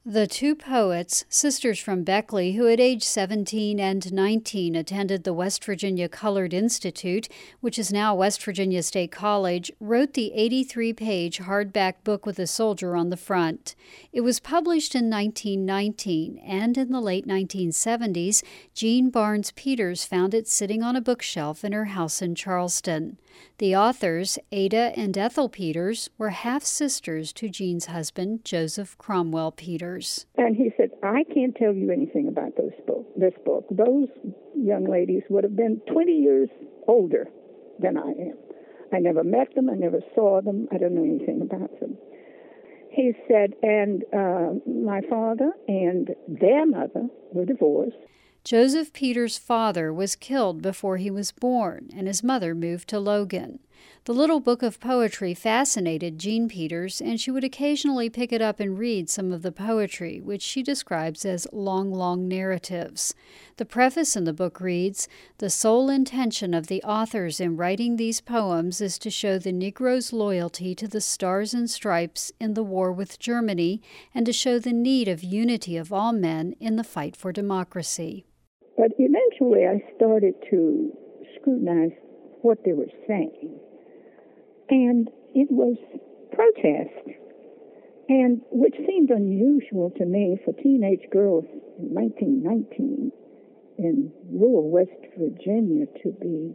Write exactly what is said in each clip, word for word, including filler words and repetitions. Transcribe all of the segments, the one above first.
The two poets, sisters from Beckley, who at age seventeen and nineteen attended the West Virginia Colored Institute, which is now West Virginia State College, wrote the eighty-three page hardback book with a soldier on the front. It was published in nineteen nineteen, and in the late nineteen seventies, Jean Barnes Peters found it sitting on a bookshelf in her house in Charleston. The authors, Ada and Ethel Peters, were half-sisters to Jean's husband, Joseph Cromwell Peters. And he said, I can't tell you anything about those book, this book. Those young ladies would have been twenty years older than I am. I never met them. I never saw them. I don't know anything about them. He said, and uh, my father and their mother were divorced. Joseph Peters' father was killed before he was born, and his mother moved to Logan. The little book of poetry fascinated Jean Peters, and she would occasionally pick it up and read some of the poetry, which she describes as long, long narratives. The preface in the book reads, "The sole intention of the authors in writing these poems is to show the Negro's loyalty to the Stars and Stripes in the war with Germany, and to show the need of unity of all men in the fight for democracy." But eventually I started to scrutinize what they were saying. And it was protest, and which seemed unusual to me for teenage girls in nineteen nineteen in rural West Virginia to be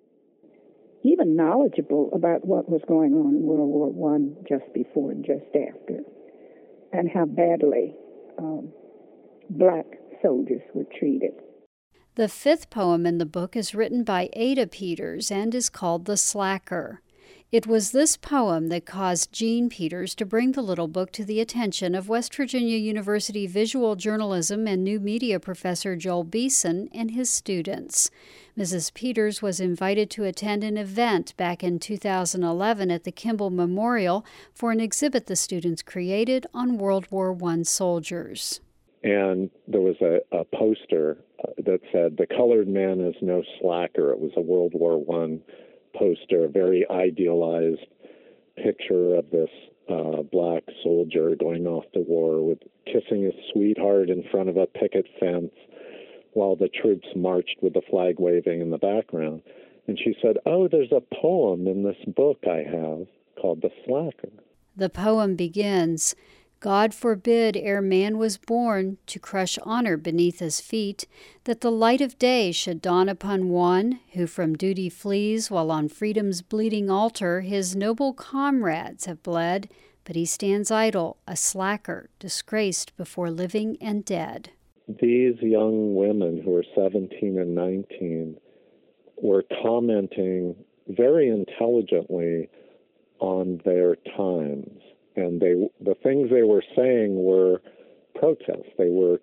even knowledgeable about what was going on in World War One just before and just after, and how badly um, black soldiers were treated. The fifth poem in the book is written by Ada Peters and is called The Slacker. It was this poem that caused Jean Peters to bring the little book to the attention of West Virginia University visual journalism and new media professor Joel Beeson and his students. Missus Peters was invited to attend an event back in two thousand eleven at the Kimball Memorial for an exhibit the students created on World War One soldiers. And there was a, a poster that said, "The colored man is no slacker." It was a World War One poster, a very idealized picture of this uh, black soldier going off to war with kissing his sweetheart in front of a picket fence while the troops marched with the flag waving in the background. And she said, "Oh, there's a poem in this book I have called The Slacker." The poem begins, "God forbid ere man was born to crush honor beneath his feet, that the light of day should dawn upon one who from duty flees while on freedom's bleeding altar his noble comrades have bled, but he stands idle, a slacker, disgraced before living and dead." These young women who were seventeen and nineteen were commenting very intelligently on their times. And they, the things they were saying were protests. They were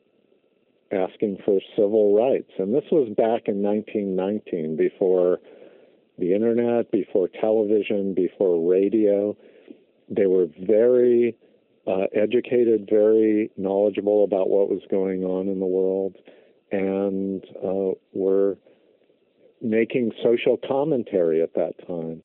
asking for civil rights. And this was back in nineteen nineteen, before the internet, before television, before radio. They were very uh, educated, very knowledgeable about what was going on in the world, and uh, were making social commentary at that time.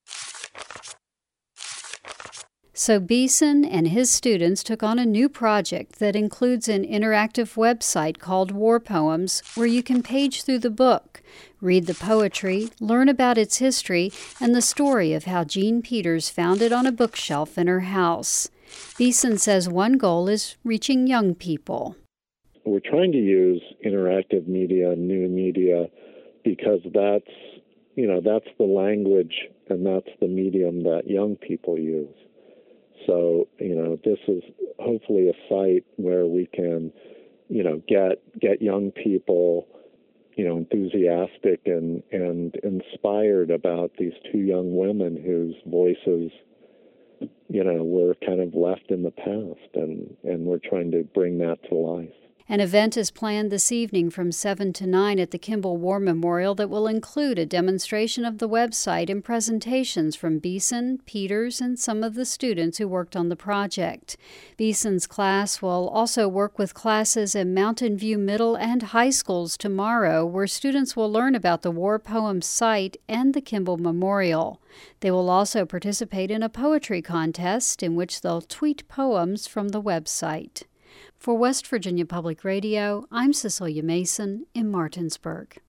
So Beeson and his students took on a new project that includes an interactive website called War Poems, where you can page through the book, read the poetry, learn about its history, and the story of how Jean Peters found it on a bookshelf in her house. Beeson says one goal is reaching young people. We're trying to use interactive media, new media, because that's, you know, that's the language and that's the medium that young people use. So, you know, this is hopefully a site where we can, you know, get get young people, you know, enthusiastic and, and inspired about these two young women whose voices, you know, were kind of left in the past, and, and we're trying to bring that to life. An event is planned this evening from seven to nine at the Kimball War Memorial that will include a demonstration of the website and presentations from Beeson, Peters, and some of the students who worked on the project. Beeson's class will also work with classes in Mountain View Middle and High Schools tomorrow, where students will learn about the War Poems site and the Kimball Memorial. They will also participate in a poetry contest in which they'll tweet poems from the website. For West Virginia Public Radio, I'm Cecilia Mason in Martinsburg.